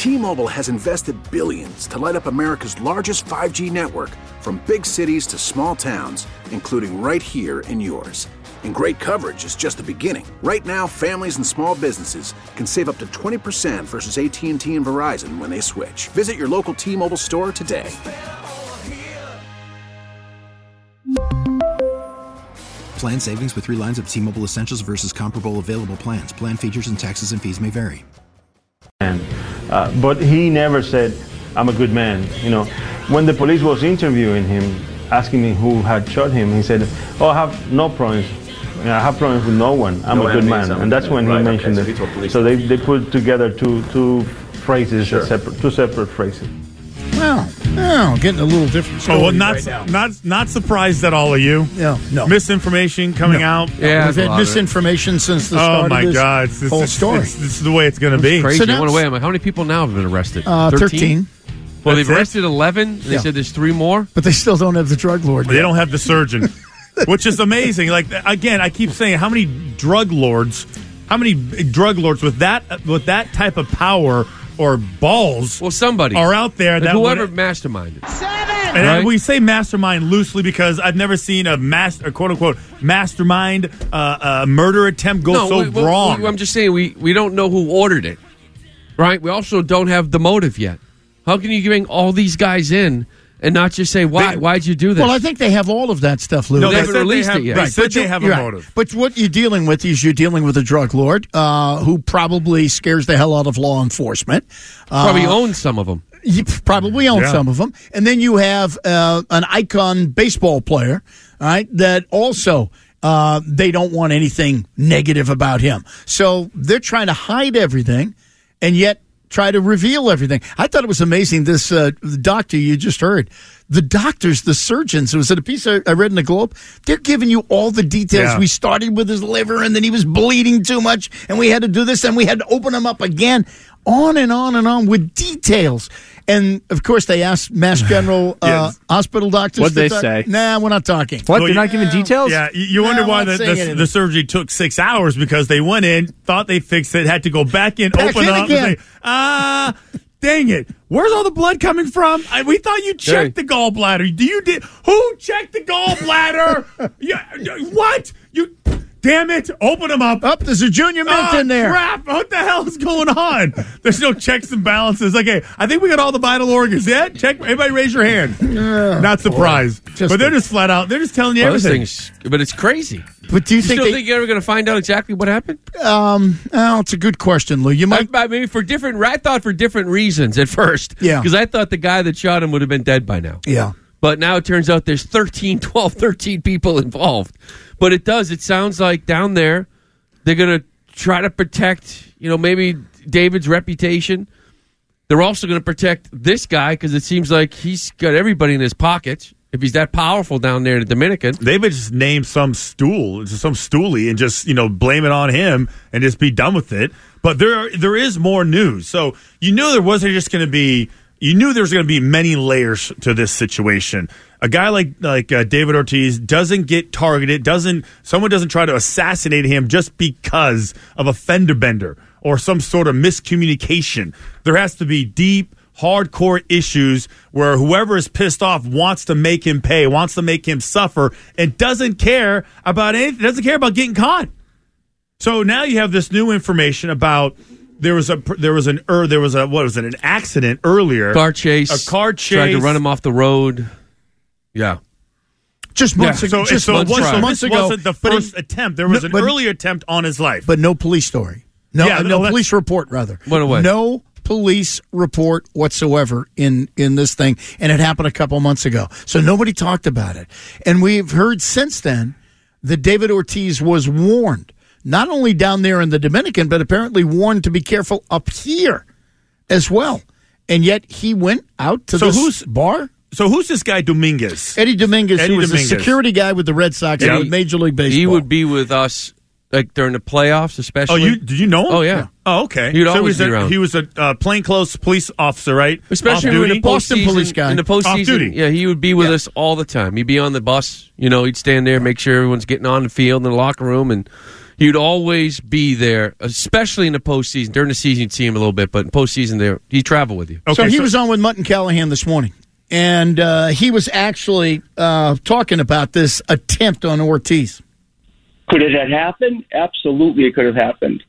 T-Mobile has invested billions to light up America's largest 5G network, from big cities to small towns, including right here in yours. And great coverage is just the beginning. Right now, families and small businesses can save up to 20% versus AT&T and Verizon when they switch. Visit your local T-Mobile store today. Plan savings with 3 lines of T-Mobile Essentials versus comparable available plans. Plan features and taxes and fees may vary. But he never said, I'm a good man. You know, when the police was interviewing him, asking me who had shot him, he said, oh, I have no problems. I have problems with no one. I'm a good man. And that's when he mentioned it. So they put together two phrases, two separate phrases. Well, getting a little different story not surprised at all of you. Yeah, no. Misinformation coming out. Yeah, we've had misinformation since the start of this whole story. This is the way it's going to be. Crazy. So I went away. I'm like, how many people now have been arrested? 13. Well, they've arrested 11. They said there's 3 more. But they still don't have the drug lord. They don't have the surgeon, which is amazing. Like, again, I keep saying, how many drug lords with that type of power or balls somebody are out there like that whoever masterminded. 7. And we say mastermind loosely because I've never seen a quote unquote mastermind murder attempt go wrong. I'm just saying we don't know who ordered it, right? We also don't have the motive yet. How can you bring all these guys in and not just say why? Why'd you do this? Well, I think they have all of that stuff, Lou. No, they haven't released it yet. They said they have a motive. But what you're dealing with is you're dealing with a drug lord who probably scares the hell out of law enforcement. Probably owns some of them. You probably own some of them. And then you have an icon baseball player, all right, that also they don't want anything negative about him. So they're trying to hide everything and yet try to reveal everything. I thought it was amazing, this doctor you just heard. The doctors, the surgeons, it was a piece I read in the Globe, they're giving you all the details. Yeah. We started with his liver, and then he was bleeding too much, and we had to do this, and we had to open him up again. On and on and on with details. And, of course, they asked Mass General hospital doctors. What'd they say? Nah, we're not talking. What? They're not giving details? Yeah, you wonder why the surgery took 6 hours, because they went in, thought they fixed it, had to go back in, open up, and say, dang it. Where's all the blood coming from? We thought you checked the gallbladder. Who checked the gallbladder? What? Damn it! Open them up. There's a junior mint in there. Crap! What the hell is going on? There's no checks and balances. Okay, I think we got all the vital organs. Yeah, check. Everybody, raise your hand. Not surprised, but they're just flat out. They're just telling you everything. But it's crazy. But do you think you're ever going to find out exactly what happened? It's a good question, Lou. You might. Maybe I thought for different reasons at first. Yeah. Because I thought the guy that shot him would have been dead by now. Yeah. But now it turns out there's 13 people involved. But it sounds like down there, they're going to try to protect, maybe David's reputation. They're also going to protect this guy because it seems like he's got everybody in his pockets. If he's that powerful down there in the Dominican. They would just name some stoolie and just, blame it on him and just be done with it. But there is more news. So you knew there was going to be many layers to this situation. A guy like David Ortiz doesn't get targeted. Someone doesn't try to assassinate him just because of a fender bender or some sort of miscommunication. There has to be deep, hardcore issues where whoever is pissed off wants to make him pay, wants to make him suffer, and doesn't care about anything. Doesn't care about getting caught. So now you have this new information about. There was an accident earlier. A car chase. Tried to run him off the road. Yeah. Just months ago. This wasn't the first attempt. There was an earlier attempt on his life. But no police story. No police report, rather. Went away. No police report whatsoever in this thing. And it happened a couple months ago. So nobody talked about it. And we've heard since then that David Ortiz was warned. Not only down there in the Dominican, but apparently warned to be careful up here as well. And yet he went out to this bar. So who's this guy Dominguez? Eddie Dominguez, who was the security guy with the Red Sox in Major League Baseball. He would be with us like during the playoffs, especially. Oh, did you know him? Oh, yeah. Oh, okay. He'd always be around. He was a plainclothes police officer, right? Especially with the Boston police guy. In the postseason, off duty. Yeah, he would be with us all the time. He'd be on the bus. He'd stand there, make sure everyone's getting on the field in the locker room, and He'd always be there, especially in the postseason. During the season, you'd see him a little bit, but in postseason, he'd travel with you. Okay, so he was on with Mutton Callahan this morning, and he was actually talking about this attempt on Ortiz. Could it have happened? Absolutely, it could have happened.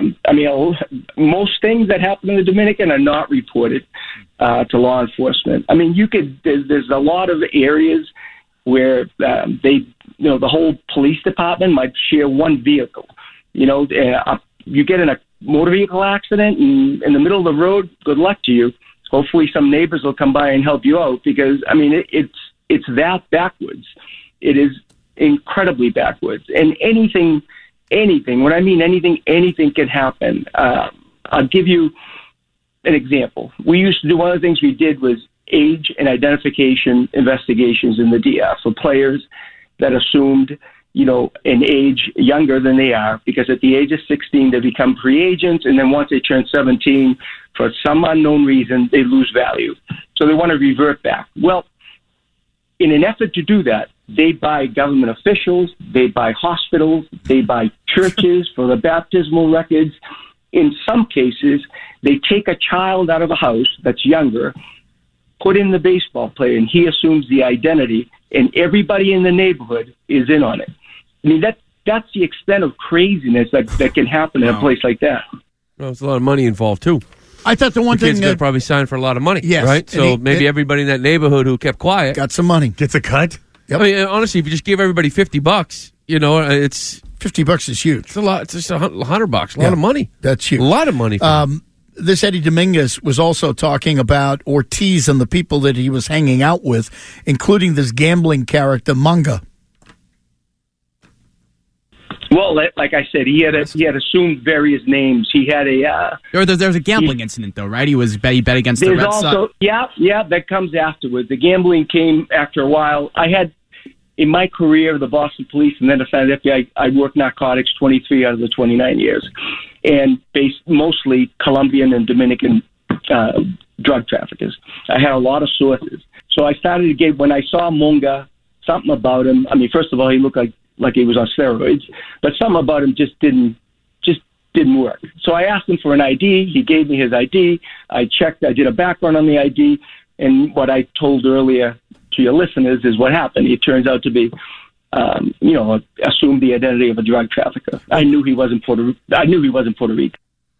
Most things that happen in the Dominican are not reported to law enforcement. I mean, there's a lot of areas where the whole police department might share one vehicle. You get in a motor vehicle accident and in the middle of the road, good luck to you. Hopefully some neighbors will come by and help you out because, it's that backwards. It is incredibly backwards. And anything, when I mean anything can happen. I'll give you an example. We used to do one of the things we did was age and identification investigations in the DF for players that assumed, an age younger than they are, because at the age of 16, they become free agents, and then once they turn 17, for some unknown reason, they lose value. So they want to revert back. Well, in an effort to do that, they buy government officials, they buy hospitals, they buy churches for the baptismal records. In some cases, they take a child out of a house that's younger, put in the baseball player, and he assumes the identity, and everybody in the neighborhood is in on it. I mean, that's the extent of craziness that can happen in a place like that. Well, there's a lot of money involved, too. I thought the thing kid's going to probably sign for a lot of money, yes, right? So maybe everybody in that neighborhood who kept quiet got some money, gets a cut. Yep. I mean, honestly, if you just give everybody $50, it's $50 is huge. It's a lot. It's just $100, a lot of money. That's huge. A lot of money. This Eddie Dominguez was also talking about Ortiz and the people that he was hanging out with, including this gambling character Munga. Well, like I said, he had assumed various names. He had there was a gambling incident, though, right? He bet against the Red Sox. Yeah, that comes afterwards. The gambling came after a while. I had, in my career, the Boston Police and then assigned FBI, I worked narcotics 23 out of the 29 years, and based mostly Colombian and Dominican drug traffickers. I had a lot of sources. So I started to get, when I saw Munga, something about him. I mean, first of all, he looked like he was on steroids, but something about him just didn't work. So I asked him for an ID. He gave me his ID. I checked. I did a background on the ID, and what I told earlier to your listeners is what happened. It turns out to be, assumed the identity of a drug trafficker. I knew he wasn't Puerto Rican.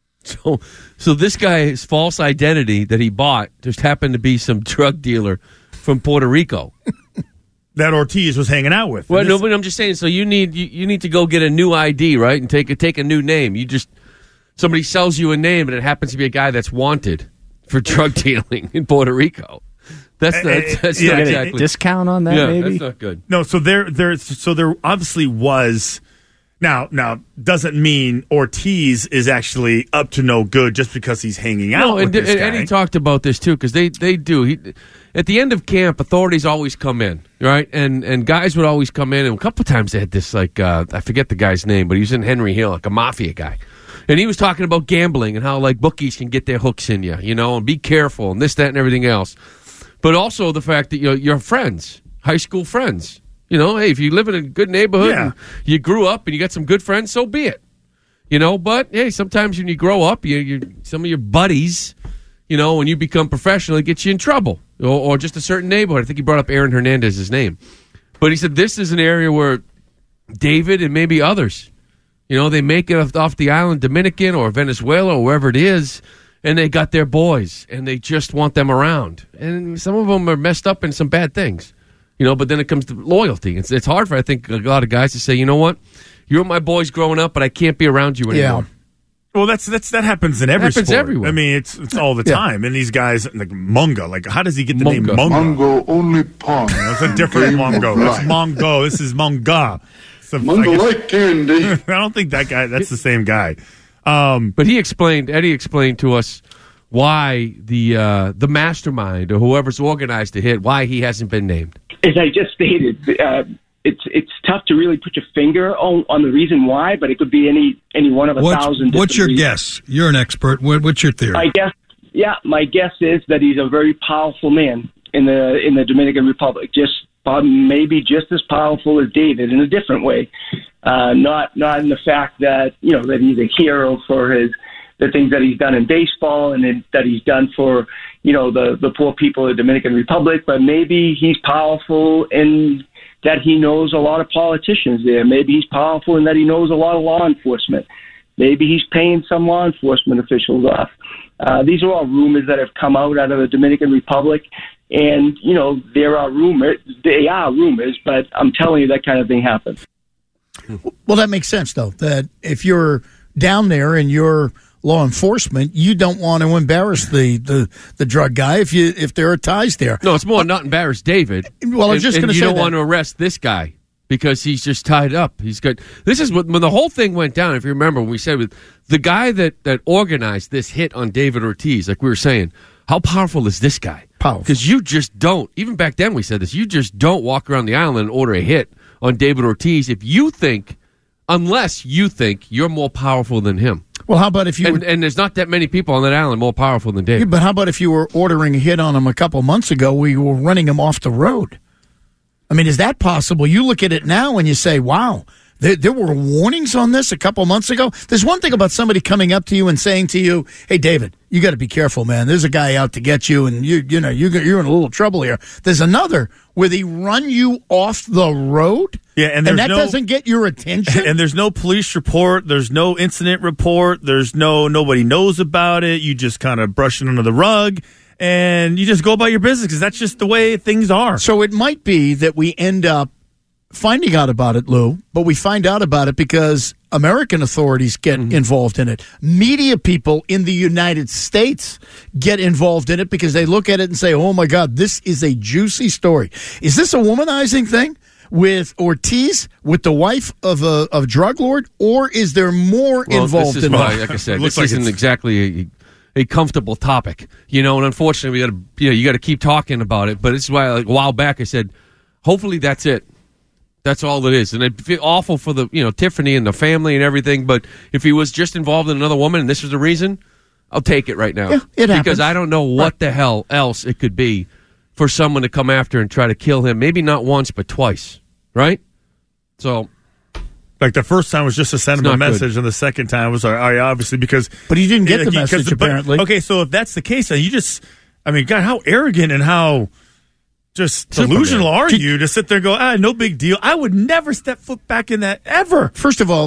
So this guy's false identity that he bought just happened to be some drug dealer from Puerto Rico. That Ortiz was hanging out with. Well, no, but I'm just saying. So you need to go get a new ID, right, and take a new name. Somebody sells you a name, and it happens to be a guy that's wanted for drug dealing in Puerto Rico. That's not exactly discount on that. Yeah, maybe that's not good. No, so there obviously was. Now doesn't mean Ortiz is actually up to no good just because he's hanging out with this guy. And he talked about this too, because they do. At the end of camp, authorities always come in, right? And guys would always come in, and a couple of times they had this, I forget the guy's name, but he was in Henry Hill, like a mafia guy. And he was talking about gambling and how, bookies can get their hooks in you, and be careful, and this, that, and everything else. But also the fact that, you're friends, high school friends. Hey, if you live in a good neighborhood and you grew up and you got some good friends, so be it. But, hey, sometimes when you grow up, some of your buddies, when you become professional, it gets you in trouble. Or just a certain neighborhood. I think he brought up Aaron Hernandez's name. But he said this is an area where David and maybe others, they make it off the island, Dominican or Venezuela or wherever it is, and they got their boys, and they just want them around. And some of them are messed up in some bad things. But then it comes to loyalty. It's hard for, I think, a lot of guys to say, you know what? You're my boys growing up, but I can't be around you anymore. Yeah. Well, that happens in every sport. Everywhere. I mean, it's all the time. And these guys, like Munga, how does he get the name Munga? Mungo only pong. It's a different Mungo. That's Mongo. This is Munga. Mungo like candy. I don't think that guy. That's the same guy. But Eddie explained to us why the mastermind or whoever's organized the hit, why he hasn't been named. As I just stated, it's tough to really put your finger on the reason why, but it could be any one of 1,000. What's your reasons. guess? You're an expert. What's your theory? My guess is that he's a very powerful man in the Dominican Republic, just maybe just as powerful as David in a different way. Not in the fact that that he's a hero for the things that he's done in baseball and that he's done for the poor people of the Dominican Republic, but maybe he's powerful in that he knows a lot of politicians there. Maybe he's powerful in that he knows a lot of law enforcement. Maybe he's paying some law enforcement officials off. These are all rumors that have come out of the Dominican Republic. And, there are rumors. They are rumors, but I'm telling you that kind of thing happens. Well, that makes sense, though, that if you're down there and you're law enforcement, you don't want to embarrass the drug guy if there are ties there. No, it's more not embarrass David. Well, I was just going to say you don't want to arrest this guy because he's just tied up. He's got. This is when the whole thing went down. If you remember, when we said with the guy that organized this hit on David Ortiz, like we were saying, how powerful is this guy? Powerful. Because you just don't. Even back then, we said this. You just don't walk around the island and order a hit on David Ortiz unless you think you're more powerful than him. Well, how about if you and there's not that many people on that island more powerful than David. Yeah, but how about if you were ordering a hit on him a couple months ago, we were running him off the road? I mean, is that possible? You look at it now and you say, wow, there were warnings on this a couple months ago. There's one thing about somebody coming up to you and saying to you, hey, David, you got to be careful, man. There's a guy out to get you, and you're in a little trouble here. There's another where they run you off the road. Yeah, and that doesn't get your attention. And there's no police report. There's no incident report. There's nobody knows about it. You just kind of brush it under the rug, and you just go about your business because that's just the way things are. So it might be that we end up finding out about it, Lou, but we find out about it because American authorities get involved in it. Media people in the United States get involved in it because they look at it and say, oh, my God, this is a juicy story. Is this a womanizing thing with Ortiz, with the wife of a drug lord, or is there more involved in it? Like I said, this isn't exactly a comfortable topic, and unfortunately, you got to keep talking about it. But this is why, like, a while back, I said, hopefully that's it. That's all it is. And it'd feel awful for the Tiffany and the family and everything, but if he was just involved in another woman and this was the reason, I'll take it right now. Yeah, it happens. Because I don't know what the hell else it could be for someone to come after and try to kill him. Maybe not once, but twice. Right? So, like, the first time was just to send him a message, and the second time was obviously because... But he didn't get the message, apparently. Okay, so if that's the case, then God, how arrogant and how just delusional are you to sit there and go, no big deal. I would never step foot back in that ever. First of all,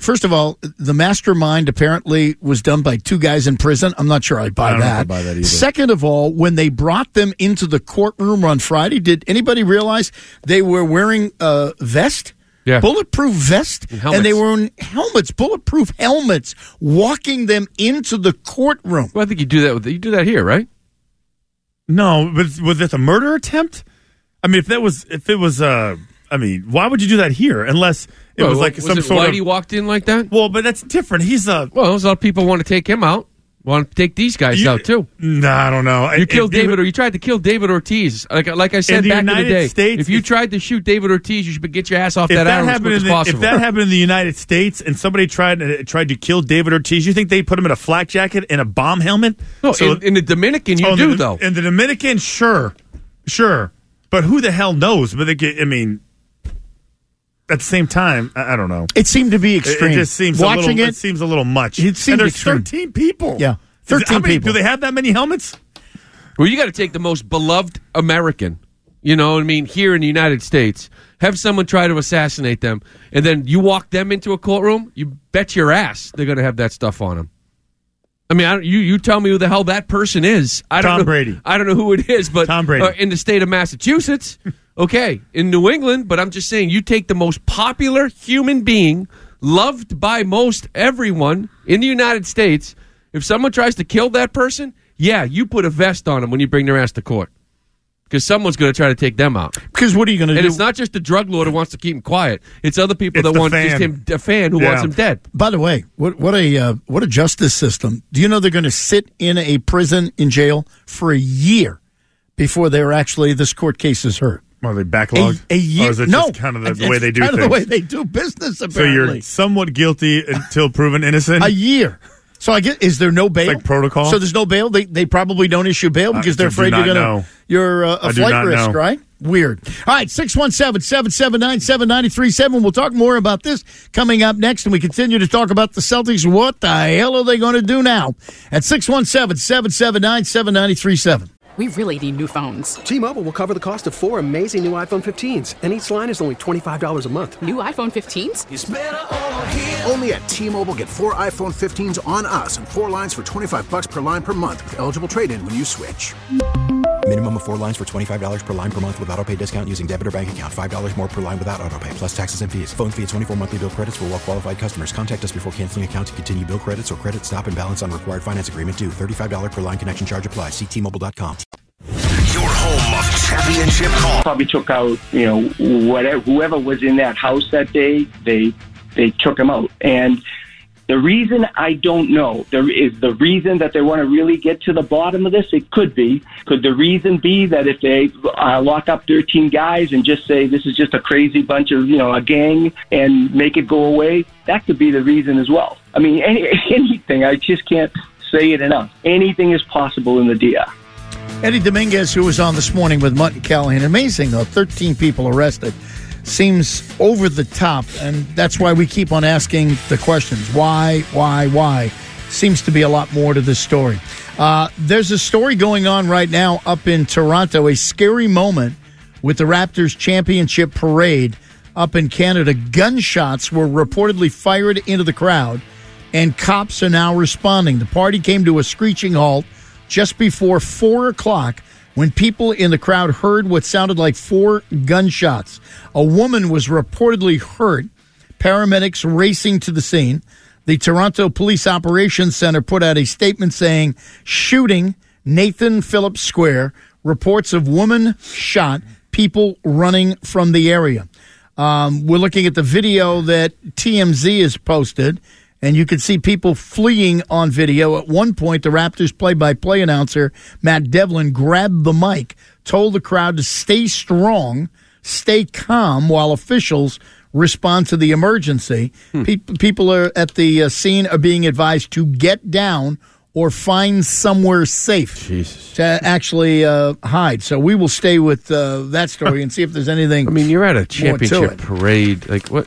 the mastermind apparently was done by two guys in prison. I'm not sure I buy that either. Second of all, when they brought them into the courtroom on Friday, did anybody realize they were wearing a vest? Yeah. Bulletproof vest, and they were in helmets, bulletproof helmets, walking them into the courtroom. Well, I think you do that. You do that here, right? No, but was it a murder attempt? I mean, why would you do that here? Unless it was like some sort of... Whitey walked in like that? Well, but that's different. He's a... Well, there's a lot of people want to take him out. Want to take these guys out, too. No, I don't know. You tried to kill David Ortiz. Like I said back in the day, if you tried to shoot David Ortiz, you should get your ass off that island as quick as possible. If that happened in the United States and somebody tried to kill David Ortiz, you think they put him in a flak jacket and a bomb helmet? No, in the Dominican, though. In the Dominican, sure. But who the hell knows? But at the same time, I don't know. It seemed to be extreme. It just seems it seems a little much. It seemed there's extreme. 13 people. Yeah, 13 people. Do they have that many helmets? Well, you got to take the most beloved American, here in the United States, have someone try to assassinate them, and then you walk them into a courtroom, you bet your ass they're going to have that stuff on them. I mean, you tell me who the hell that person is. Tom Brady. I don't know who it is, but Tom Brady. In the state of Massachusetts, okay, in New England, but I'm just saying, you take the most popular human being, loved by most everyone in the United States. If someone tries to kill that person, you put a vest on them when you bring their ass to court. Because someone's going to try to take them out. Because what are you going to do? And it's not just the drug lord who wants to keep him quiet. It's other people that want just a fan who wants him dead. By the way, what a justice system. Do you know they're going to sit in a prison, in jail, for a year before this court case is heard? Are they backlogged? A year? Or is it just kind of the way they do things? Kind of the way they do business, apparently. So you're somewhat guilty until proven innocent? A year. So is there no bail? It's like protocol. So there's no bail. They probably don't issue bail because they're afraid you're a flight risk, right? Weird. All right, 617-779-7937. We'll talk more about this coming up next, and we continue to talk about the Celtics. What the hell are they going to do now? At 617-779-7937. We really need new phones. T-Mobile will cover the cost of 4 amazing new iPhone 15s, and each line is only $25 a month. New iPhone 15s? It's better over here. Only at T-Mobile, get 4 iPhone 15s on us and 4 lines for $25 per line per month with eligible trade-in when you switch. Minimum of 4 lines for $25 per line per month with autopay discount using debit or bank account. $5 more per line without autopay, plus taxes and fees. Phone fee at 24 monthly bill credits for well-qualified customers. Contact us before canceling account to continue bill credits or credit stop and balance on required finance agreement due. $35 per line connection charge applies. See T-Mobile.com. Your home of championship call. Probably took out, whoever was in that house that day, they took him out. And the reason I don't know, is the reason that they want to really get to the bottom of this? It could be. Could the reason be that if they lock up 13 guys and just say this is just a crazy bunch of, a gang and make it go away? That could be the reason as well. I mean, anything. I just can't say it enough. Anything is possible in the DR. Eddie Dominguez, who was on this morning with Mutt and Callahan. Amazing, though. 13 people arrested. Seems over the top, and that's why we keep on asking the questions. Why? Seems to be a lot more to this story. There's a story going on right now up in Toronto, a scary moment with the Raptors championship parade up in Canada. Gunshots were reportedly fired into the crowd, and cops are now responding. The party came to a screeching halt just before 4 o'clock when people in the crowd heard what sounded like 4 gunshots. A woman was reportedly hurt. Paramedics racing to the scene. The Toronto Police Operations Center put out a statement saying, shooting, Nathan Phillips Square, reports of woman shot, people running from the area. We're looking at the video that TMZ has posted, and you can see people fleeing on video. At one point, the Raptors play-by-play announcer, Matt Devlin, grabbed the mic, told the crowd to stay strong, stay calm, while officials respond to the emergency. People are at the scene are being advised to get down or find somewhere safe to actually hide. So we will stay with that story and see if there's anything. I mean, you're at a championship parade. Like, what?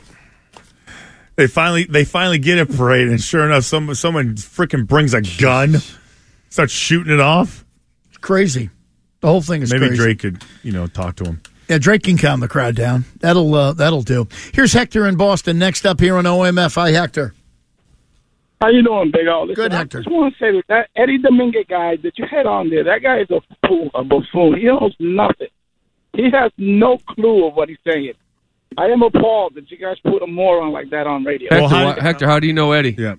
They finally get a parade, and sure enough, someone freaking brings a gun, starts shooting it off. It's crazy. The whole thing is Maybe crazy. Drake could, talk to him. Yeah, Drake can calm the crowd down. That'll do. Here's Hector in Boston. Next up here on OMF. Hi, Hector. How you doing, Big O? Good, Hector. I just want to say that Eddie Dominguez guy that you had on there, that guy is a fool, a buffoon. He knows nothing. He has no clue of what he's saying. I am appalled that you guys put a moron like that on radio. Hector, how do you know Eddie? Yeah.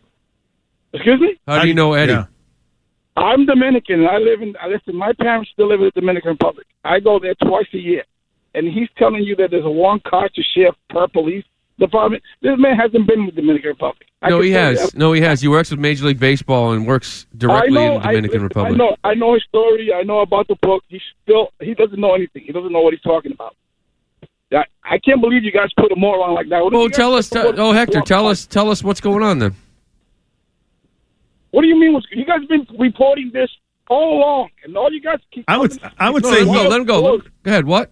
Excuse me? How do you know Eddie? Yeah. I'm Dominican. Listen, my parents still live in the Dominican Republic. I go there twice a year. And he's telling you that there's a one car to shift per police department. This man hasn't been in the Dominican Republic. No, he has. No, he has. He works with Major League Baseball and works directly in the Dominican Republic. I know his story. I know about the book. He doesn't know anything. He doesn't know what he's talking about. I can't believe you guys put a moron like that. Well, tell us. Hector, tell us what's going on then. What do you mean? You guys have been reporting this all along, and all you guys keep. I would say. Let him go. Go ahead. What?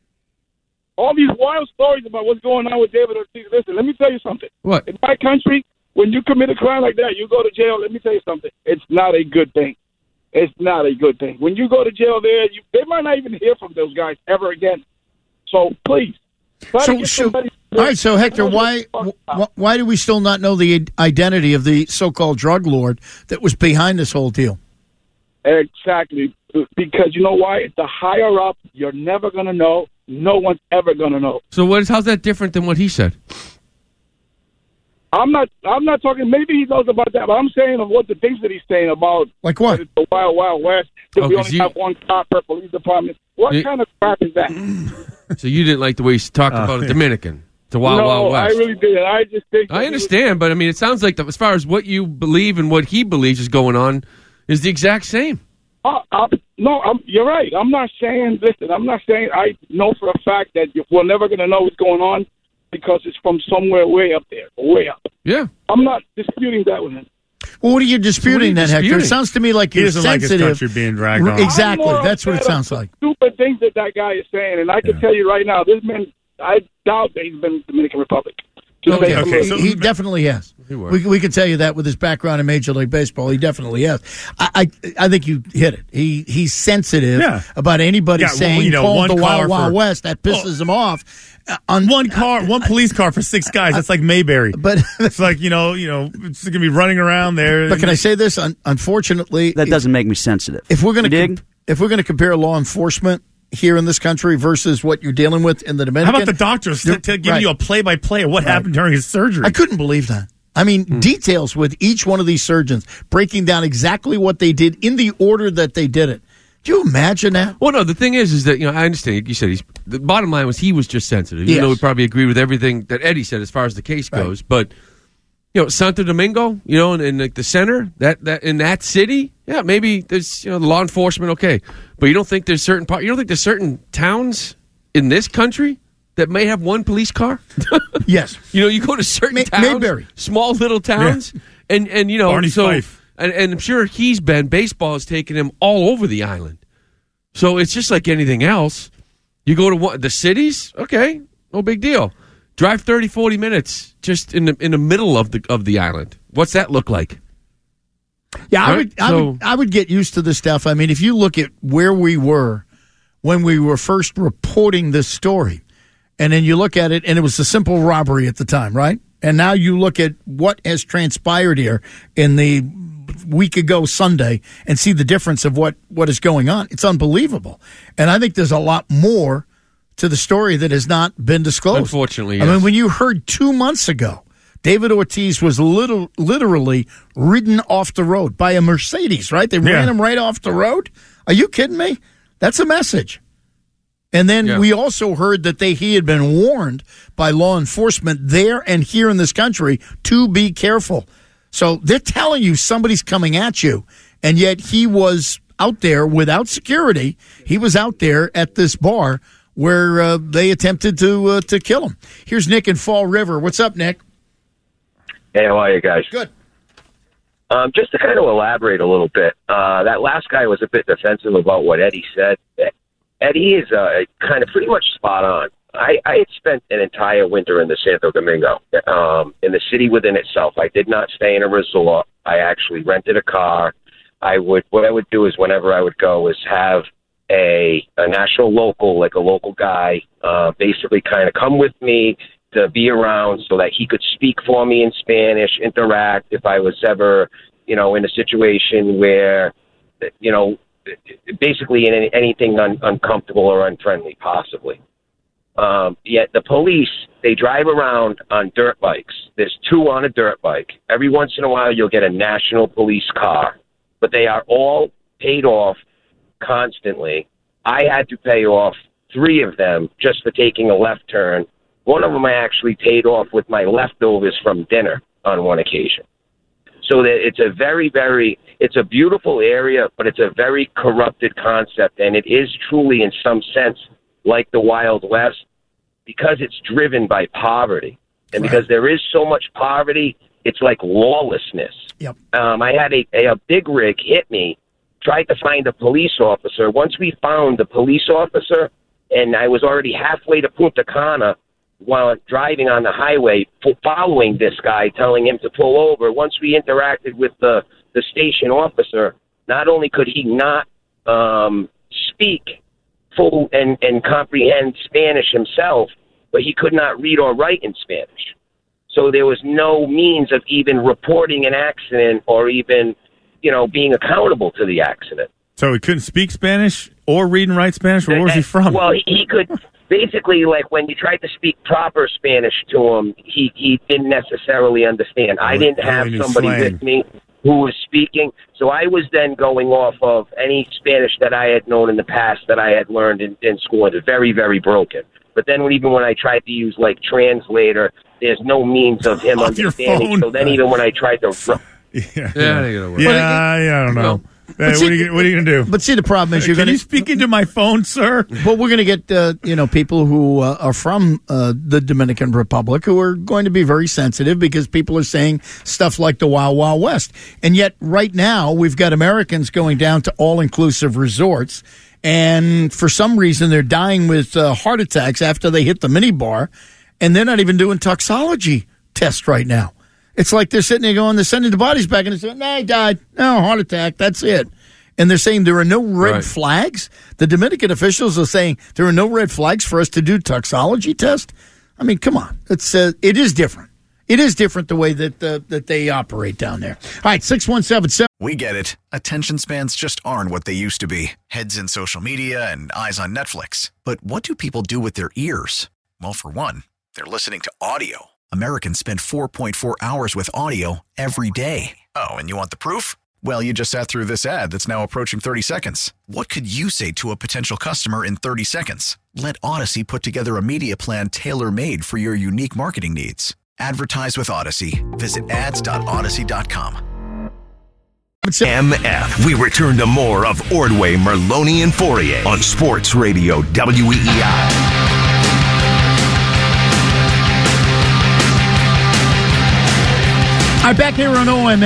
All these wild stories about what's going on with David Ortiz. Listen, let me tell you something. What? In my country, when you commit a crime like that, you go to jail. Let me tell you something. It's not a good thing. It's not a good thing. When you go to jail there, they might not even hear from those guys ever again. So please. All right, so Hector, why do we still not know the identity of the so-called drug lord that was behind this whole deal? Exactly, because you know why? The higher up, you're never going to know. No one's ever going to know. So how's that different than what he said? I'm not talking. Maybe he knows about that, but I'm saying of what the things that he's saying about. Like what? The Wild Wild West. That we only have one cop per police department. What kind of crap is that? So you didn't like the way he talked about a Dominican, the Wild Wild West. I really didn't. I just think. I understand, but I mean, it sounds like as far as what you believe and what he believes is going on is the exact same. You're right. I'm not saying. Listen, I'm not saying. I know for a fact that we're never going to know what's going on because it's from somewhere way up there, way up. Yeah. I'm not disputing that with him. Well, what are you disputing then, Hector? It sounds to me like you're doesn't sensitive. like his country being dragged on. Exactly. That's what it sounds like. Stupid things that guy is saying, and I can tell you right now, this man, I doubt that he's been in the Dominican Republic. Okay, so he definitely has. We can tell you that with his background in Major League Baseball, he definitely has. I think you hit it. He's sensitive about anybody saying call the Wild West. That pisses him off. On one police car for 6 guys. That's like Mayberry. But it's like it's gonna be running around there. But can I say this? Unfortunately, that doesn't make me sensitive. If we're gonna compare law enforcement here in this country versus what you're dealing with in the Dominican. How about the doctors giving you a play-by-play of what happened during his surgery? I couldn't believe that. I mean, details with each one of these surgeons, breaking down exactly what they did in the order that they did it. Do you imagine that? Well, no, the thing is that, I understand. You said the bottom line was he was just sensitive. Even though we probably agree with everything that Eddie said as far as the case goes. But, Santo Domingo, in like the center, that in that city, maybe there's, the law enforcement, okay. But you don't think there's certain towns in this country that may have one police car? Yes. You go to certain towns, Mayberry. small little towns, and Barney Fife. And I'm sure baseball has taken him all over the island. So it's just like anything else. You go to the cities, okay, no big deal. Drive 30, 40 minutes just in the middle of the island. What's that look like? Yeah, right? I would get used to this stuff. I mean, if you look at where we were when we were first reporting this story, and then you look at it, and it was a simple robbery at the time, right? And now you look at what has transpired here in the week ago Sunday and see the difference of what is going on. It's unbelievable. And I think there's a lot more to the story that has not been disclosed. Unfortunately, yes. I mean, when you heard 2 months ago, David Ortiz was literally ridden off the road by a Mercedes, right? They ran him right off the road. Are you kidding me? That's a message. And then we also heard that he had been warned by law enforcement there and here in this country to be careful. So they're telling you somebody's coming at you, and yet he was out there without security. He was out there at this bar where they attempted to kill him. Here's Nick in Fall River. What's up, Nick? Hey, how are you guys? Good. Just to kind of elaborate a little bit, that last guy was a bit defensive about what Eddie said. Eddie is kind of pretty much spot on. I had spent an entire winter in the Santo Domingo, in the city within itself. I did not stay in a resort. I actually rented a car. What I would do is whenever I would go is have a national local, like a local guy, basically kind of come with me to be around so that he could speak for me in Spanish, interact if I was ever, in a situation where, basically in anything uncomfortable or unfriendly, possibly. Yet the police, they drive around on dirt bikes. There's 2 on a dirt bike. Every once in a while, you'll get a national police car, but they are all paid off constantly. I had to pay off 3 of them just for taking a left turn. One of them I actually paid off with my leftovers from dinner on one occasion. So that it's a it's a beautiful area, but it's a very corrupted concept, and it is truly, in some sense, like the Wild West, because it's driven by poverty. And because there is so much poverty, it's like lawlessness. Yep. I had a big rig hit me, tried to find a police officer. Once we found the police officer, and I was already halfway to Punta Cana while driving on the highway, following this guy, telling him to pull over. Once we interacted with the station officer, not only could he not speak full and comprehend Spanish himself, but he could not read or write in Spanish. So there was no means of even reporting an accident or even, being accountable to the accident. So he couldn't speak Spanish or read and write Spanish? Where was he from? Well, he could basically, like when you tried to speak proper Spanish to him, he didn't necessarily understand. I didn't have somebody with me who was speaking, so I was then going off of any Spanish that I had known in the past that I had learned in school. It was very, very broken. But then even when I tried to use like translator, there's no means of him understanding. So then even when I tried to... I don't know. What are you going to do? But see, the problem is Can you speak into my phone, sir? Well, we're going to get people who are from the Dominican Republic who are going to be very sensitive because people are saying stuff like the Wild Wild West. And yet right now we've got Americans going down to all-inclusive resorts, and for some reason they're dying with heart attacks after they hit the minibar, and they're not even doing toxology tests right now. It's like they're sitting there going, they're sending the bodies back, and they're saying, nah, he died. No, heart attack, that's it. And they're saying there are no red flags. The Dominican officials are saying there are no red flags for us to do toxology test. I mean, come on. It is different. It is different the way that they operate down there. All right, 6177. We get it. Attention spans just aren't what they used to be. Heads in social media and eyes on Netflix. But what do people do with their ears? Well, for one, they're listening to audio. Americans spend 4.4 hours with audio every day. Oh, and you want the proof? Well, you just sat through this ad that's now approaching 30 seconds. What could you say to a potential customer in 30 seconds? Let Odyssey put together a media plan tailor-made for your unique marketing needs. Advertise with Odyssey. Visit ads.odyssey.com. MF. We return to more of Ordway, Merloni, and Fourier on Sports Radio WEEI. All right, back here on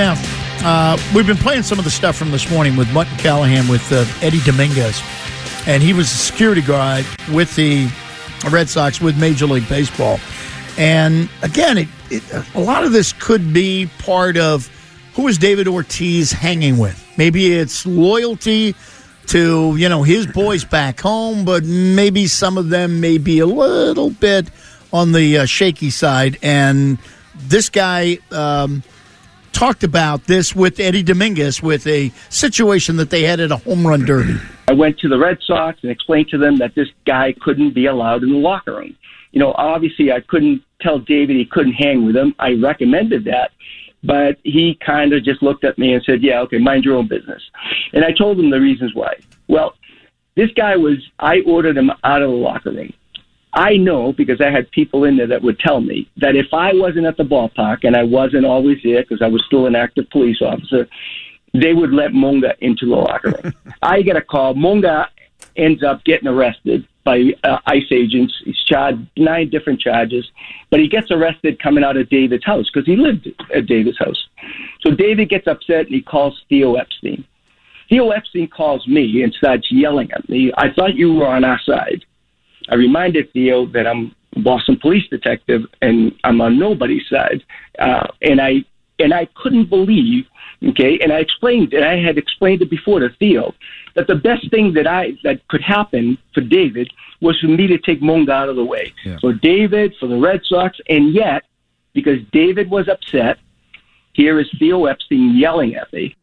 OMF. We've been playing some of the stuff from this morning with Mutton Callahan with Eddie Dominguez. And he was a security guard with the Red Sox with Major League Baseball. And again, a lot of this could be part of who is David Ortiz hanging with. Maybe it's loyalty to, his boys back home, but maybe some of them may be a little bit on the shaky side. And this guy talked about this with Eddie Dominguez with a situation that they had at a home run derby. I went to the Red Sox and explained to them that this guy couldn't be allowed in the locker room. Obviously I couldn't tell David he couldn't hang with him. I recommended that, but he kind of just looked at me and said, yeah, okay, mind your own business. And I told him the reasons why. Well, this guy I ordered him out of the locker room. I know, because I had people in there that would tell me, that if I wasn't at the ballpark, and I wasn't always there because I was still an active police officer, they would let Monga into the locker room. I get a call. Monga ends up getting arrested by ICE agents. He's charged 9 different charges, but he gets arrested coming out of David's house because he lived at David's house. So David gets upset, and he calls Theo Epstein. Theo Epstein calls me and starts yelling at me. I thought you were on our side. I reminded Theo that I'm a Boston police detective and I'm on nobody's side. And I couldn't believe, okay, and I had explained it before to Theo, that the best thing that could happen for David was for me to take Monga out of the way. Yeah. For David, for the Red Sox, and yet, because David was upset, here is Theo Epstein yelling at me.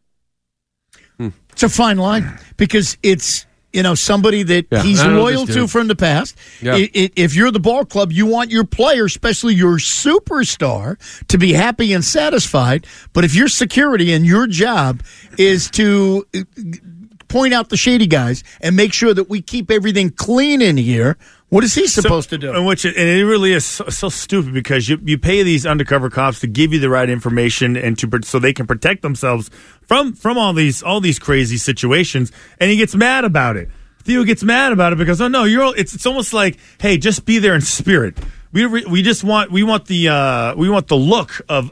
It's a fine line because it's, somebody that he's loyal to from the past. Yeah. If you're the ball club, you want your player, especially your superstar, to be happy and satisfied. But if your security and your job is to point out the shady guys and make sure that we keep everything clean in here, what is he supposed to do? And it really is so stupid because you pay these undercover cops to give you the right information and so they can protect themselves from all these crazy situations, and he gets mad about it. Theo gets mad about it because it's almost like, hey, just be there in spirit. We want the look of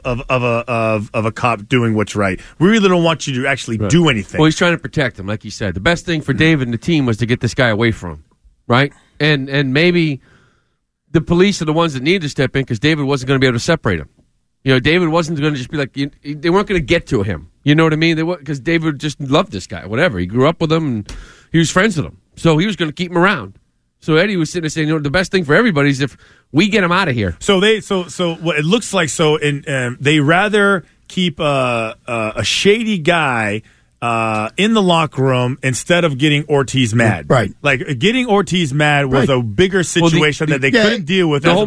a cop doing what's right. We really don't want you to actually do anything. Well, he's trying to protect him, like you said. The best thing for David and the team was to get this guy away from him, right? And maybe the police are the ones that need to step in because David wasn't going to be able to separate him. David wasn't going to just be like, they weren't going to get to him. You know what I mean? Because David just loved this guy, whatever. He grew up with him and he was friends with him. So he was going to keep him around. So Eddie was sitting there saying, the best thing for everybody is if we get him out of here. So what it looks like, they rather keep a shady guy in the locker room instead of getting Ortiz mad. Right. Like getting Ortiz mad was a bigger situation that they couldn't deal with as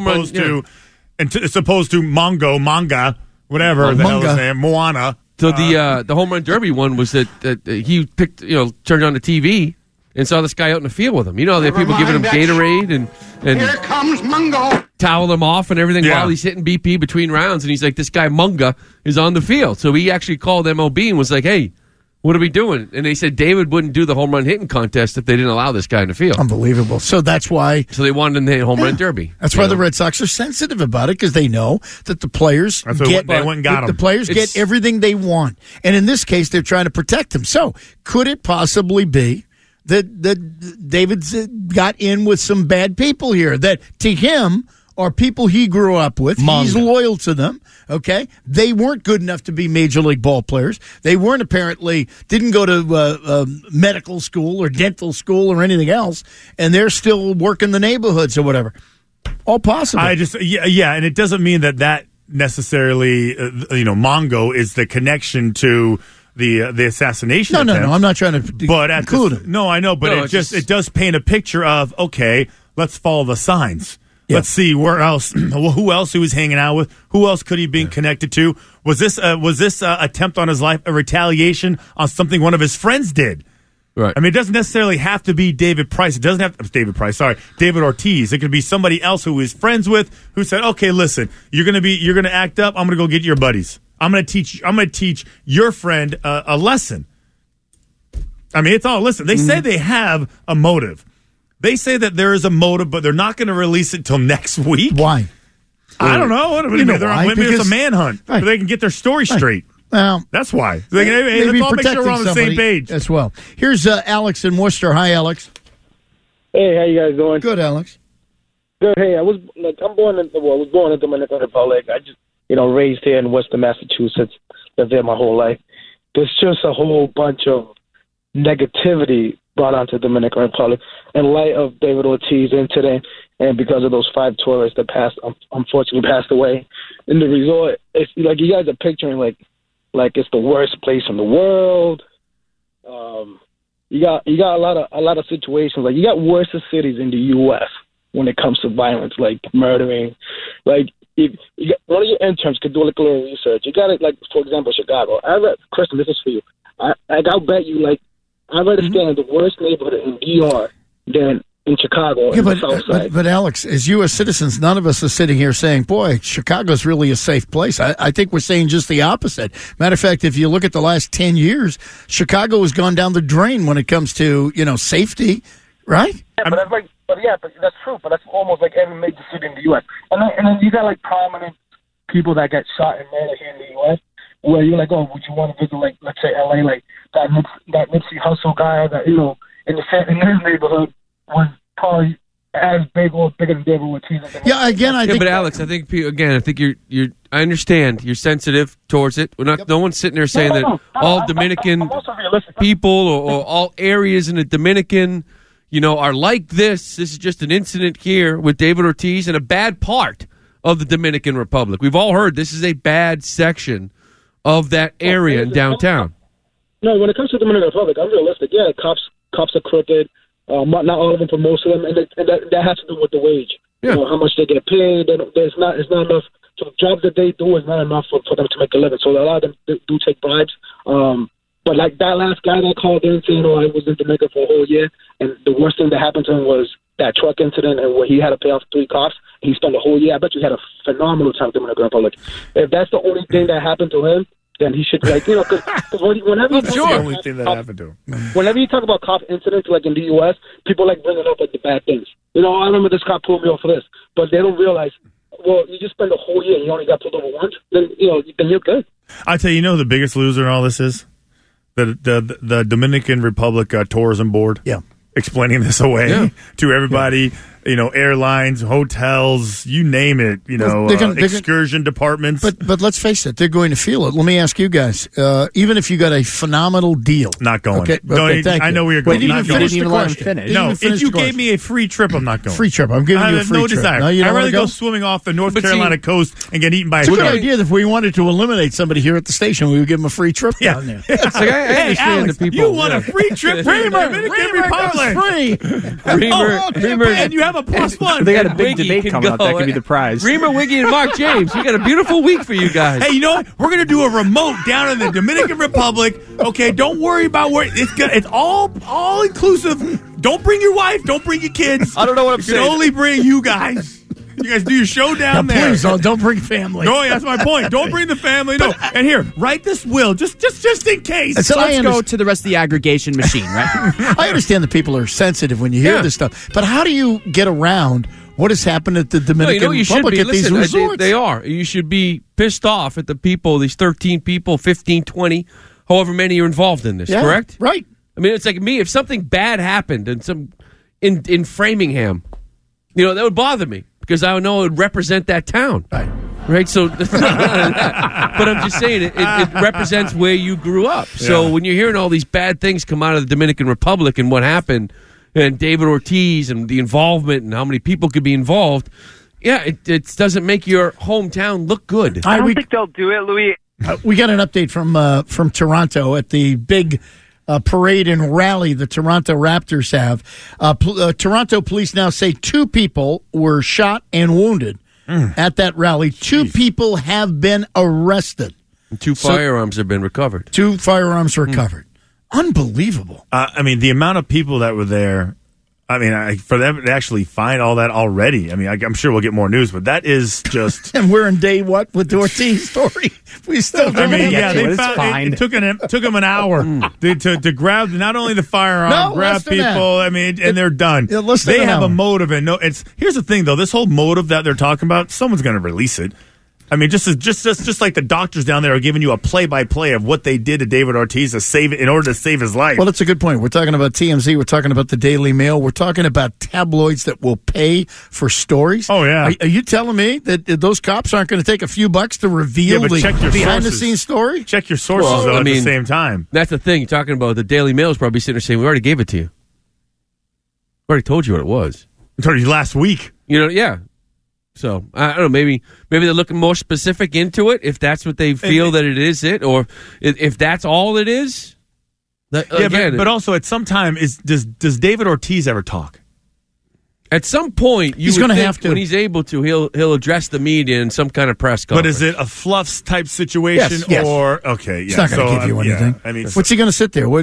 opposed to Manga, whatever the hell his name, Moana. So the home run derby one was that he picked, turned on the TV and saw this guy out in the field with him. They have people giving him Gatorade and here comes Mungo. Towel him off and everything while he's hitting BP between rounds. And he's like, this guy Munga is on the field. So he actually called MLB and was like, hey, What are we doing? And they said David wouldn't do the home run hitting contest if they didn't allow this guy in the field. Unbelievable. So that's why. So they wanted him to hit home run derby. That's why the Red Sox are sensitive about it, because they know that the players they went and got him. The players get everything they want, and in this case, they're trying to protect them. So could it possibly be that David's got in with some bad people here that to him are people he grew up with? He's loyal to them. Okay, they weren't good enough to be major league ball players. They didn't go to medical school or dental school or anything else, and they're still working the neighborhoods or whatever. All possible. And it doesn't mean that necessarily, Mongo is the connection to the assassination attempt. No, I'm not trying to include it. No, I know, but it does paint a picture of, okay, let's follow the signs. Yeah. Let's see where else. Who else he was hanging out with? Who else could he be connected to? Was this attempt on his life a retaliation on something one of his friends did? Right. I mean, it doesn't necessarily have to be David Price. It doesn't have to David Ortiz. It could be somebody else who he's friends with who said, "Okay, listen, you're gonna act up. I'm gonna go get your buddies. I'm gonna teach your friend a lesson." I mean, it's all. Listen, they say they have a motive. They say that there is a motive, but they're not going to release it till next week. Why? I don't know. Maybe it's a manhunt. Right. So they can get their story straight. Well, that's why. Let's all make sure we're on the same page as well. Here's Alex in Worcester. Hi, Alex. Hey, how you guys doing? Good, Alex. Good. Hey, I was born in the Dominican Republic. I just raised here in Worcester, Massachusetts. Lived there my whole life. There's just a whole bunch of negativity brought onto the Dominican Republic in light of David Ortiz incident, and because of those 5 tourists that unfortunately passed away in the resort. It's like you guys are picturing like it's the worst place in the world. You got a lot of situations. Like, you got worse cities in the U.S. when it comes to violence, like murdering. Like, if one of your interns could do a little research. You got it, like, for example, Chicago. Kristen, this is for you. I'll bet you, like, I'd rather stay in the worst neighborhood in DR than in Chicago and the South Side. But Alex, as U.S. citizens, none of us are sitting here saying, boy, Chicago's really a safe place. I think we're saying just the opposite. Matter of fact, if you look at the last 10 years, Chicago has gone down the drain when it comes to, safety, right? Yeah, but that's true. But that's almost like every major city in the U.S. And then you got, like, prominent people that get shot and murdered here in the U.S., where you're like, oh, would you want to visit, like, let's say L.A., like that Nipsey Hussle guy that, in his neighborhood was probably as big or bigger than David Ortiz. Yeah, again, I think. But Alex, I think I understand you're sensitive towards it. We're not. No one's sitting there saying that all Dominican people or all areas in the Dominican, are like this. This is just an incident here with David Ortiz in a bad part of the Dominican Republic. We've all heard this is a bad section of that area in downtown. No, when it comes to the Dominican Republic, I'm realistic. Yeah, cops are crooked. Not all of them, for most of them, and that has to do with the wage. Yeah. How much they get paid. It's not enough. So the jobs that they do is not enough for them to make a living. So a lot of them do take bribes. But like that last guy that called in saying, I was in Jamaica for a whole year, and the worst thing that happened to him was that truck incident, and where he had to pay off 3 cops. And he spent a whole year. I bet you he had a phenomenal time in the Dominican Republic. If that's the only thing that happened to him, then he should, like, because whenever that's the only thing that happened to him. Whenever you talk about cop incidents, like in the U.S., people like bringing up like the bad things. I remember this cop pulled me off for this, but they don't realize. Well, you just spend a whole year and you only got pulled over once. Then you're good. I tell you, the biggest loser in all this is the Dominican Republic Tourism Board. Yeah, explaining this away to everybody. Yeah. Airlines, hotels, you name it, excursion departments. But let's face it, they're going to feel it. Let me ask you guys, even if you got a phenomenal deal. Not going. Okay, thank you. I know where you're going. You didn't finish the question. No, if you gave me a free trip, I'm not going. Free trip. I'm giving you a free trip. Desire. No, I'd rather go swimming off the North Carolina coast and get eaten by a shark. It's a good idea that if we wanted to eliminate somebody here at the station, we would give them a free trip down there. Hey, Alex, you want a free trip to the Dominican Republic. Free. And you have a +1. They got a big debate coming up. That could be the prize. Reamer, Wiggy, and Mark James. We got a beautiful week for you guys. Hey, you know what? We're going to do a remote down in the Dominican Republic. Okay, don't worry about where it's all inclusive. Don't bring your wife. Don't bring your kids. I don't know what I'm saying. You can only bring you guys. You guys do your show down there. Please don't bring family. No, that's my point. Don't bring the family. No. And here, write this will just in case. So let's go to the rest of the aggregation machine, right? I understand that people are sensitive when you hear this stuff, but how do you get around what has happened at the Dominican Republic at these resorts? They are. You should be pissed off at the people, these 13 people, 15, 20, however many are involved in this, correct? Right. I mean, it's like me. If something bad happened in Framingham, that would bother me because I would know it would represent that town. Right? So, but I'm just saying it represents where you grew up. So when you're hearing all these bad things come out of the Dominican Republic and what happened, and David Ortiz and the involvement and how many people could be involved, it doesn't make your hometown look good. I don't think they'll do it, Louis. We got an update from Toronto at the big parade and rally the Toronto Raptors have. Toronto police now say 2 people were shot and wounded at that rally. 2 people have been arrested. 2 firearms have been recovered. 2 firearms recovered. Unbelievable. I mean, the amount of people that were there, I mean, for them to actually find all that already, I mean, I'm sure we'll get more news, but that is just... And we're in day what with the Ortiz story? We still don't they found, it took them an hour to grab not only the firearm, grab people, I mean, and they're done. They have a motive. And here's the thing, though. This whole motive that they're talking about, someone's going to release it. I mean, just like the doctors down there are giving you a play-by-play of what they did to David Ortiz in order to save his life. Well, that's a good point. We're talking about TMZ. We're talking about the Daily Mail. We're talking about tabloids that will pay for stories. Oh, yeah. Are you telling me that those cops aren't going to take a few bucks to reveal the behind-the-scenes story? Check your sources, at the same time. That's the thing. You're talking about the Daily Mail is probably sitting there saying, we already gave it to you. We already told you what it was. I told you last week. Yeah. So, I don't know, maybe they're looking more specific into it, if that's what they feel that it is or if that's all it is. But also at some time, does David Ortiz ever talk? At some point, he's going to have to. When he's able to, he'll address the media in some kind of press conference. But is it a fluffs type situation? Yes. Or, okay, yeah. He's not going to give you anything. I mean, what's he going to sit there?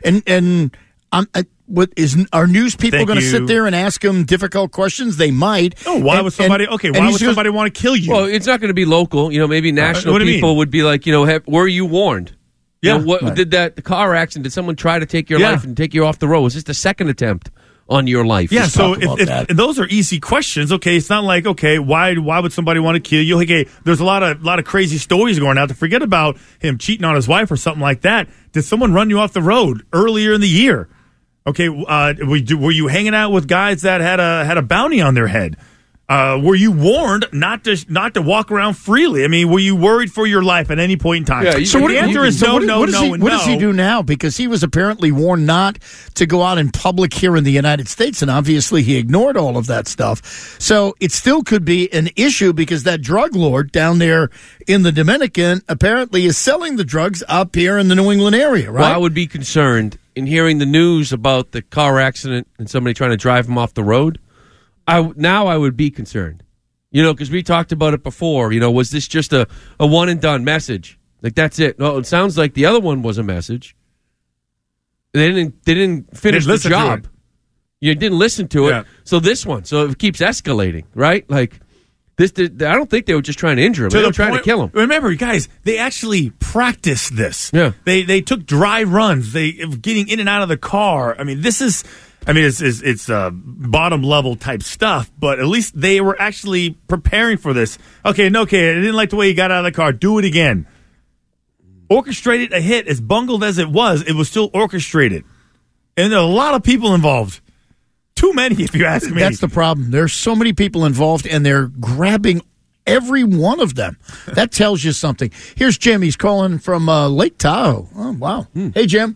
Are news people going to sit there and ask him difficult questions? They might. Oh, why would somebody want to kill you? Well, it's not going to be local. Maybe national people would be like, were you warned? Yeah. Did the car accident? Did someone try to take your life and take you off the road? Was this the second attempt on your life? Yeah, so if those are easy questions. Okay, it's not like, why would somebody want to kill you? Okay, there's a lot of crazy stories going out. To forget about him cheating on his wife or something like that. Did someone run you off the road earlier in the year? Okay, were you hanging out with guys that had a bounty on their head? Were you warned not to walk around freely? I mean, were you worried for your life at any point in time? Yeah, so the answer is no. What does he do now? Because he was apparently warned not to go out in public here in the United States, and obviously he ignored all of that stuff. So it still could be an issue because that drug lord down there in the Dominican apparently is selling the drugs up here in the New England area, right? Well, I would be concerned in hearing the news about the car accident and somebody trying to drive him off the road. I would be concerned, because we talked about it before. Was this just a one and done message? Like that's it? No, it sounds like the other one was a message. They didn't finish the job. You didn't listen to it. Yeah. So this one, it keeps escalating, right? Like this. I don't think they were just trying to injure him. They were trying to kill him. Remember, guys, they actually practiced this. Yeah, they took dry runs. They getting in and out of the car. I mean, it's bottom level type stuff, but at least they were actually preparing for this. Okay, I didn't like the way you got out of the car. Do it again. Orchestrated a hit, as bungled as it was still orchestrated. And there are a lot of people involved. Too many, if you ask me. That's the problem. There's so many people involved, and they're grabbing every one of them. That tells you something. Here's Jim. He's calling from Lake Tahoe. Oh, wow. Hey, Jim.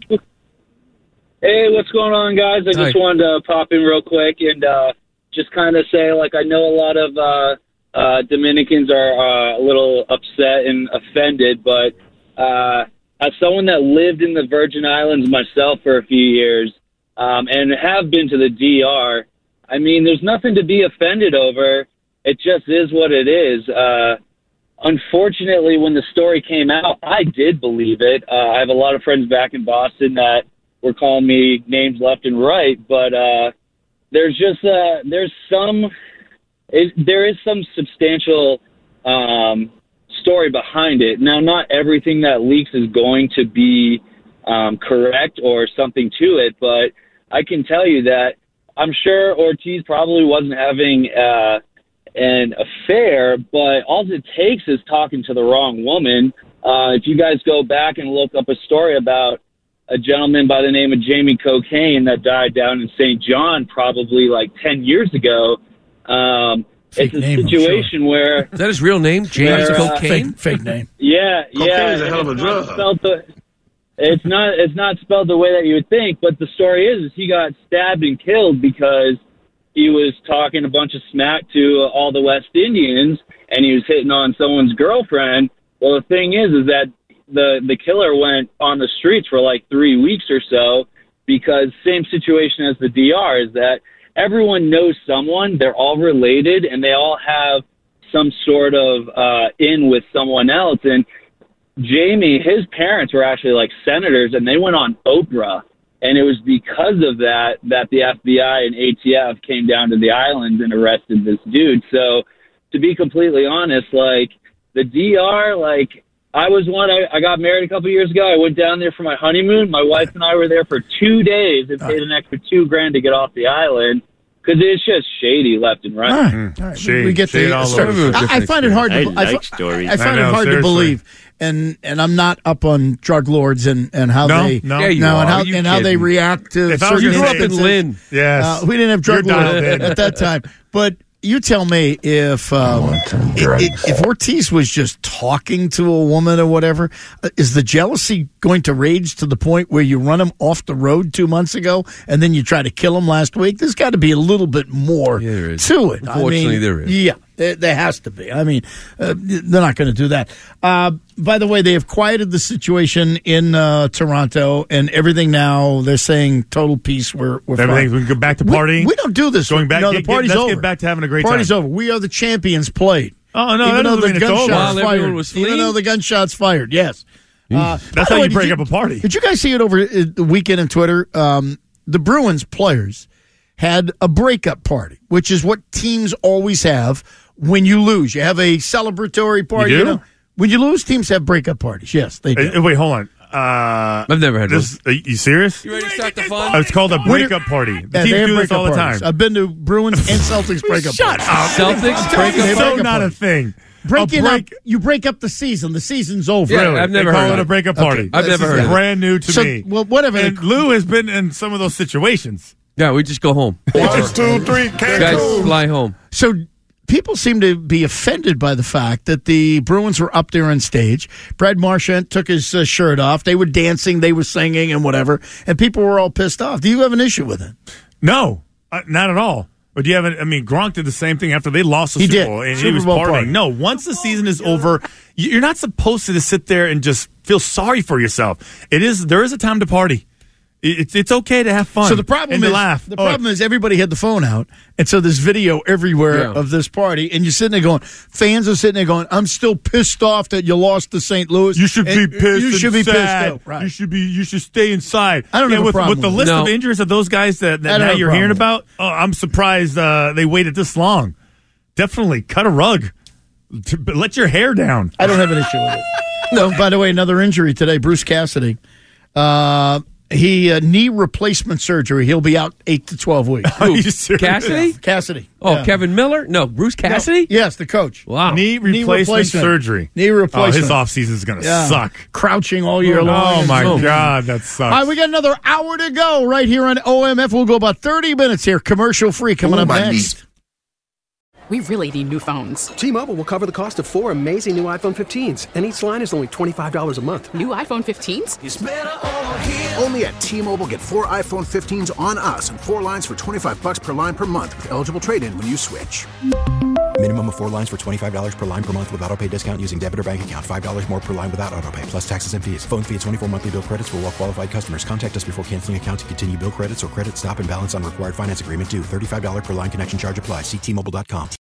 Hey, what's going on, guys? I just wanted to pop in real quick and just kind of say, I know a lot of Dominicans are a little upset and offended, but as someone that lived in the Virgin Islands myself for a few years and have been to the DR, I mean, there's nothing to be offended over. It just is what it is. Unfortunately, when the story came out, I did believe it. I have a lot of friends back in Boston that were calling me names left and right, but there's some there is some substantial story behind it. Now, not everything that leaks is going to be correct or something to it, but I can tell you that I'm sure Ortiz probably wasn't having an affair, but all it takes is talking to the wrong woman. If you guys go back and look up a story about a gentleman by the name of Jamie Cocaine that died down in St. John probably like 10 years ago, it's a situation where... Is that his real name, James Cocaine? Fake name. Yeah. Cocaine is a hell of a drug. It's not spelled the way that you would think, but the story is he got stabbed and killed because he was talking a bunch of smack to all the West Indians, and he was hitting on someone's girlfriend. Well, the thing is that the killer went on the streets for like 3 weeks or so, because same situation as the DR is that everyone knows someone, they're all related, and they all have some sort of in with someone else. And Jamie, his parents were actually like senators, and they went on Oprah. And it was because of that the FBI and ATF came down to the island and arrested this dude. So to be completely honest, like the DR, like I got married a couple years ago. I went down there for my honeymoon. My wife and I were there for 2 days and paid an extra $2,000 to get off the island. Because it's just shady left and right. All right. We get the I find it hard to I find it hard to believe. And I'm not up on drug lords and how they how they react to certain grew up in Lynn. Yes. We didn't have drug lords at that time. But you tell me if Ortiz was just talking to a woman or whatever, is the jealousy going to rage to the point where you run him off the road 2 months ago and then you try to kill him last week? There's got to be a little bit more to it. Unfortunately, there is. Yeah, there has to be. I mean, they're not going to do that. By the way, they have quieted the situation in Toronto, and everything now, they're saying total peace. We're fine. We can go back to partying. We don't do this. Going back, the party's over. Let's get back to having a great party's time. over. We are the champions played. Oh, no, even that though doesn't mean it's over. Even though the gunshot's fired, yes. That's how you break up a party. Did you guys see it over the weekend on Twitter? The Bruins players had a breakup party, which is what teams always have when you lose. You have a celebratory party. You do? You know? When you lose, teams have breakup parties. Yes, they do. Wait, hold on. I've never had this. Are you serious? You ready to start the fun? It's called a breakup party. The teams do this all the time. I've been to Bruins and Celtics breakup parties. Shut up. Celtics breakup party? So not a thing. You break up the season. The season's over. Yeah, really? I've never heard of it a breakup party. I've never heard of it. Brand new to me. Well, whatever. And Lou has been in some of those situations. Yeah, we just go home. 1, 2, 3, guys fly home. So people seem to be offended by the fact that the Bruins were up there on stage. Brad Marchand took his shirt off. They were dancing, they were singing and whatever, and people were all pissed off. Do you have an issue with it? No, not at all. But do you have Gronk did the same thing after they lost the Super Bowl, and he was partying. Party. No, once the season is over, you're not supposed to just sit there and just feel sorry for yourself. There is a time to party. It's okay to have fun. So the problem and is, to laugh. The problem is everybody had the phone out, and so there's video everywhere of this party, and you're sitting there going, fans are sitting there going, I'm still pissed off that you lost to St. Louis. You should be pissed. You should be sad. pissed. Right. You should stay inside. I don't have a problem with the list of injuries of those guys that now you're hearing about. Oh, I'm surprised they waited this long. Definitely cut a rug. Let your hair down. I don't have an issue with it. No. By the way, another injury today. Bruce Cassidy. He knee replacement surgery. He'll be out 8 to 12 weeks. Are you serious? Cassidy? Cassidy. Oh, yeah. Kevin Miller? No, Bruce Cassidy? No. Yes, the coach. Wow. Knee replacement surgery. Knee replacement. Oh, his offseason is going to suck. Crouching all year long. Oh, my God. That sucks. All right, we got another hour to go right here on OMF. We'll go about 30 minutes here. Commercial free coming up next. We really need new phones. T-Mobile will cover the cost of 4 amazing new iPhone 15s, and each line is only $25 a month. New iPhone 15s? It's better over here. Only at T-Mobile, get 4 iPhone 15s on us and 4 lines for $25 per line per month with eligible trade-in when you switch. Minimum of 4 lines for $25 per line per month with autopay discount using debit or bank account. $5 more per line without autopay, plus taxes and fees. Phone fee at 24 monthly bill credits for well-qualified customers. Contact us before canceling account to continue bill credits or credit stop and balance on required finance agreement due. $35 per line connection charge applies. See T-Mobile.com.